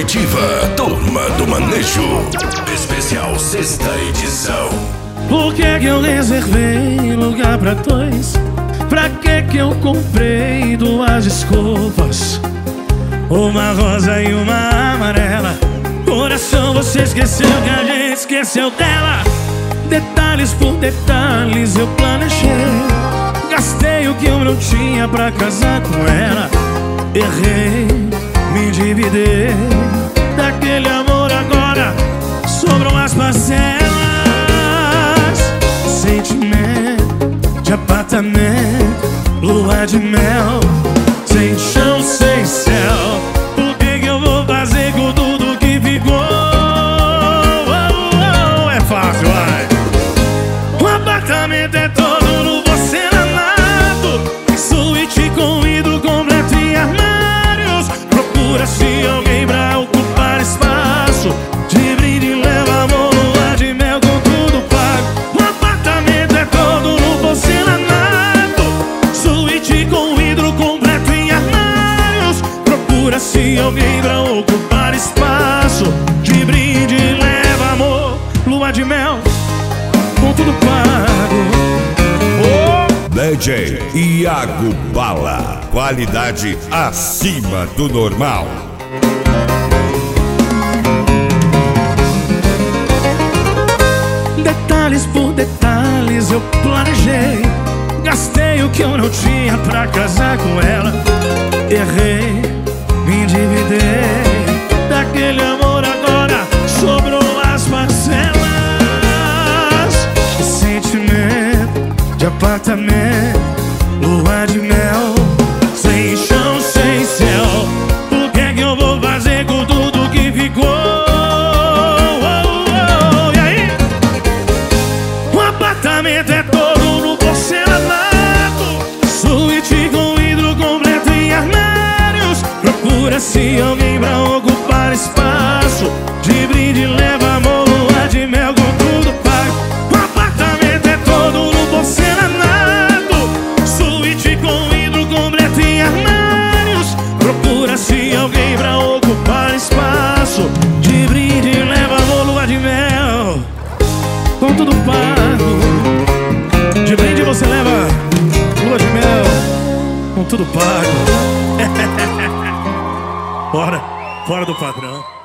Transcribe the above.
Comitiva Turma do Manejo, especial sexta edição. Por que que eu reservei lugar pra dois? Pra que eu comprei duas escovas? Uma rosa e uma amarela. Coração, você esqueceu que a gente esqueceu dela. Detalhes por detalhes eu planejei. Gastei o que eu não tinha pra casar com ela. Errei, me endividei. Daquele amor agora sobram as parcelas. Sentimento de apartamento, lua de mel, sem chão, sem céu. Por que eu vou fazer com tudo que ficou? É fácil, vai. O apartamento é todo no porcelanato, suíte com vidro completo e armários. Procura-se alguém pra ocupar espaço. De brinde leva amor, lua de mel com tudo pago. O apartamento é todo no porcelanato, suíte com vidro completo e armários. Procura-se alguém pra ocupar espaço. De brinde leva amor, lua de mel com tudo pago. DJ Iago Bala, qualidade acima do normal. Detalhes por detalhes eu planejei. Gastei o que eu não tinha pra casar com ela. Errei, me endividei. Daquele amor agora sobrou as parcelas. Sentimento de apartamento, lua de mel, sem chão, sem céu. Por que eu vou fazer com tudo que ficou? E aí? O apartamento é todo no porcelanato, suíte com vidro completo e armários. Procura-se alguém pra ocupar espaço. De brinde leva amor, lua de mel com tudo pago. O apartamento é todo no porcelanato, suíte com vidro completo e armários. Procura-se alguém pra ocupar espaço. De brinde leva amor, lua de mel com tudo pago. De brinde você leva lua de mel com tudo pago. Fora do padrão.